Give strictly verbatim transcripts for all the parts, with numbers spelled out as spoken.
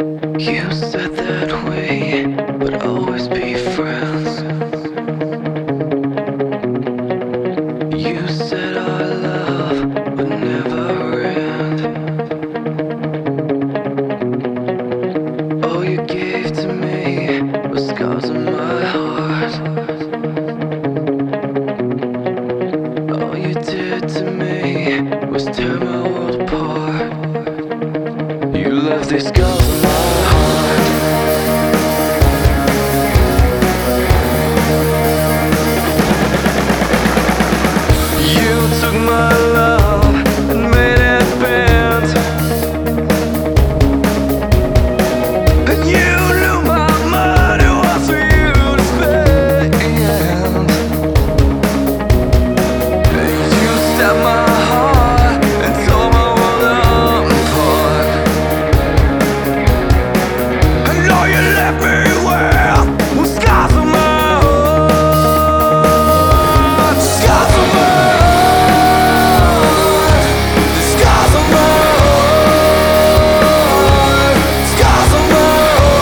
You said that we would always be friends. You said our love would never end. All you gave to me was scars on my heart. All you did to me was tear my world apart. You left these scars on my heart. You took my love and made it bend. And you knew my money was for you to spend. You stabbed my heart and tore my world apart. And all you left me with was scars on my heart. Scars on my heart. Scars on my heart. Scars on my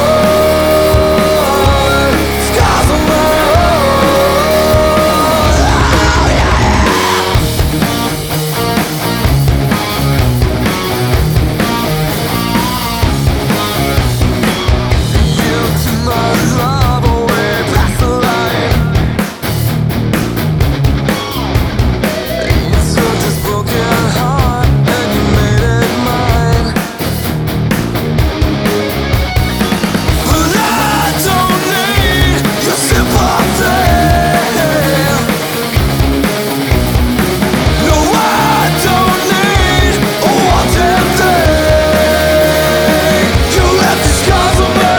heart. Scars on my You took my love away past the line. You took this broken heart and you made it mine. But I don't need your sympathy. No, I don't need a one-time thing. You left the scars on my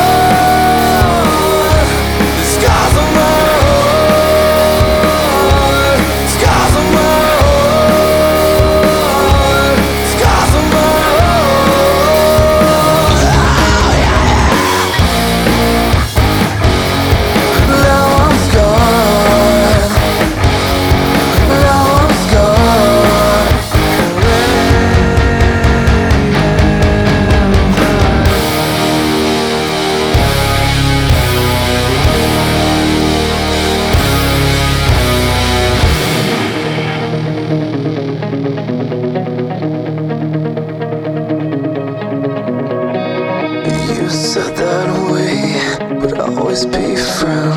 heart. The scars on my heart. Scars on my heart. Scars on my heart. Now I'm scarred. Now I'm scarred. You said that we would always be friends.